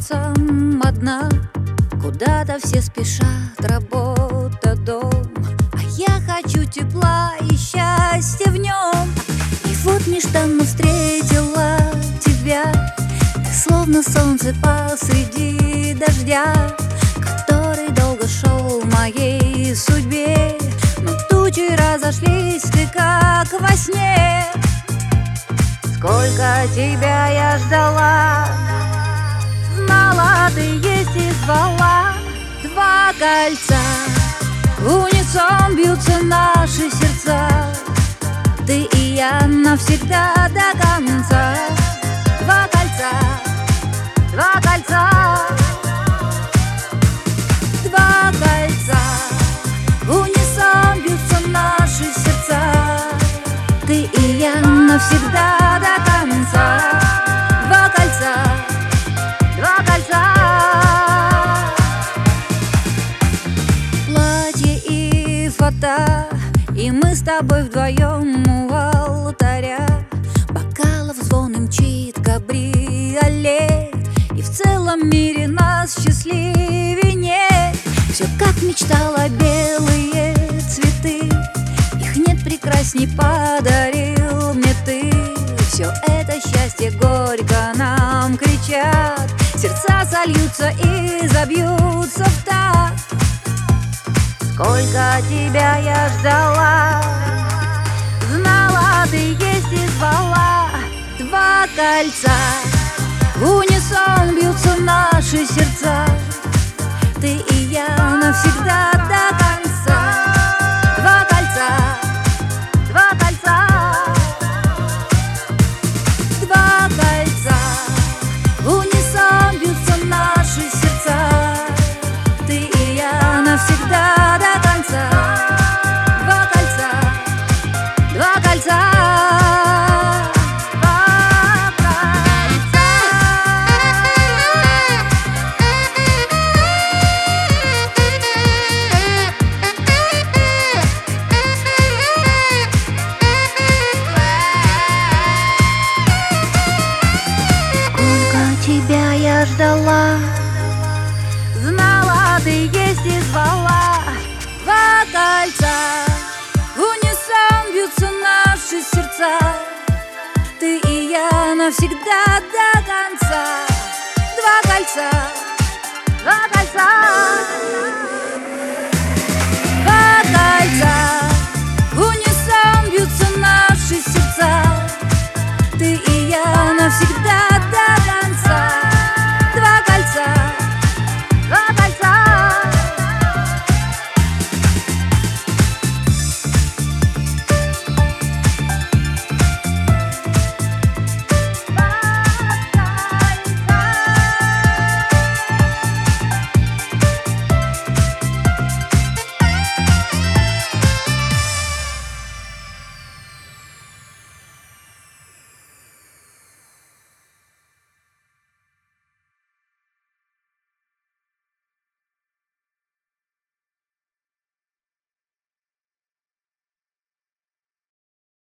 сердцем одна. Куда-то все спешат, работа, дом, а я хочу тепла и счастья в нем. И вот нежданно встретила тебя. Ты словно солнце посреди дождя, который долго шел в моей судьбе. Но тучи разошлись, ты как во сне. Сколько тебя я ждала, знала, ты есть и звала. Два кольца, в унисон бьются наши сердца. Ты и я навсегда до конца. Два кольца, два кольца, два кольца, в унисон бьются наши сердца. Ты и я навсегда до конца. Два кольца, два кольца. Платье и фото, и мы с тобой вдвоем у алтаря. Бокалов звон и мчит кабриолет, и в целом мире нас счастливее нет. Все как мечтала, белые цветы, их нет прекрасней, подарил мне ты. Все это счастье горько нам кричат, сердца сольются и забьются в такт. Сколько тебя я ждала, знала, ты есть и звала. Два кольца, в унисон бьются наши сердца. Ты и я навсегда до конца. Два кольца, два кольца, два кольца, в унисон бьются наши сердца. Ты и я навсегда до конца. Два кольца, два кольца. Тебя я ждала, знала, ты есть и звала. Два кольца, в унисон бьются наши сердца. Ты и я навсегда до конца. Два кольца, два кольца.